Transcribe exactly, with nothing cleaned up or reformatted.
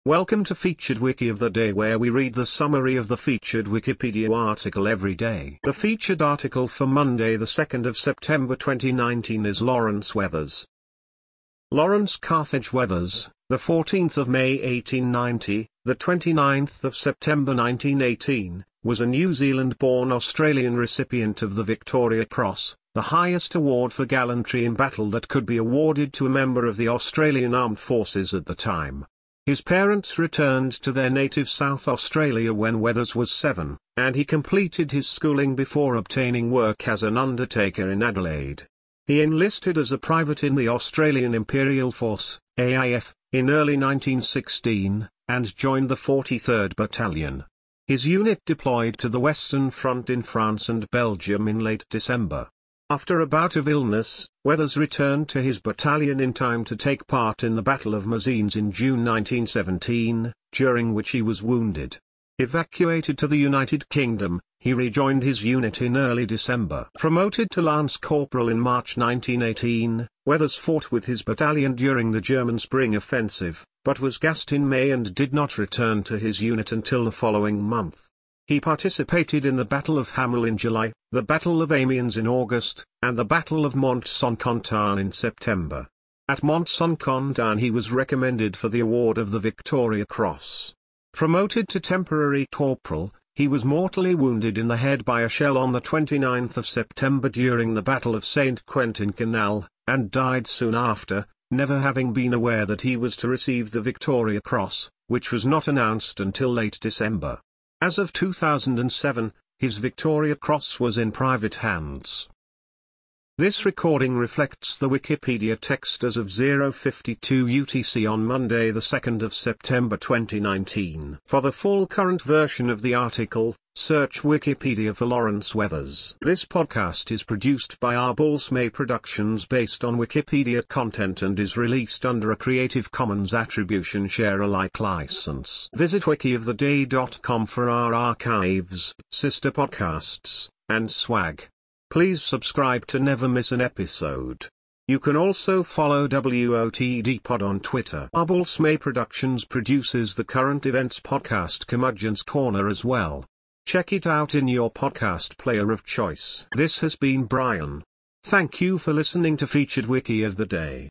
Welcome to Featured Wiki of the Day, where we read the summary of the featured Wikipedia article every day. The featured article for Monday the second of September twenty nineteen is Lawrence Weathers. Lawrence Carthage Weathers, the fourteenth of May eighteen ninety, the twenty-ninth of September nineteen eighteen, was a New Zealand-born Australian recipient of the Victoria Cross, the highest award for gallantry in battle that could be awarded to a member of the Australian Armed Forces at the time. His parents returned to their native South Australia when Weathers was seven, and he completed his schooling before obtaining work as an undertaker in Adelaide. He enlisted as a private in the Australian Imperial Force, A I F, in early nineteen sixteen, and joined the forty-third Battalion. His unit deployed to the Western Front in France and Belgium in late December. After a bout of illness, Weathers returned to his battalion in time to take part in the Battle of Messines in June nineteen seventeen, during which he was wounded. Evacuated to the United Kingdom, he rejoined his unit in early December. Promoted to Lance Corporal in March nineteen eighteen, Weathers fought with his battalion during the German Spring Offensive, but was gassed in May and did not return to his unit until the following month. He participated in the Battle of Hamel in July, the Battle of Amiens in August, and the Battle of Mont-Saint-Quentin in September. At Mont-Saint-Quentin he was recommended for the award of the Victoria Cross. Promoted to temporary corporal, he was mortally wounded in the head by a shell on the twenty-ninth of September during the Battle of Saint-Quentin Canal, and died soon after, never having been aware that he was to receive the Victoria Cross, which was not announced until late December. As of two thousand seven, his Victoria Cross was in private hands. This recording reflects the Wikipedia text as of zero fifty-two U T C on Monday the second of September twenty nineteen. For the full current version of the article, search Wikipedia for Lawrence Weathers. This podcast is produced by Arbulsmay Productions based on Wikipedia content and is released under a Creative Commons Attribution Share Alike license. Visit wiki of the day dot com for our archives, sister podcasts, and swag. Please subscribe to never miss an episode. You can also follow W O T D Pod on Twitter. Arbulsmay Productions produces the current events podcast Curmudgeon's Corner as well. Check it out in your podcast player of choice. This has been Brian. Thank you for listening to Featured Wiki of the Day.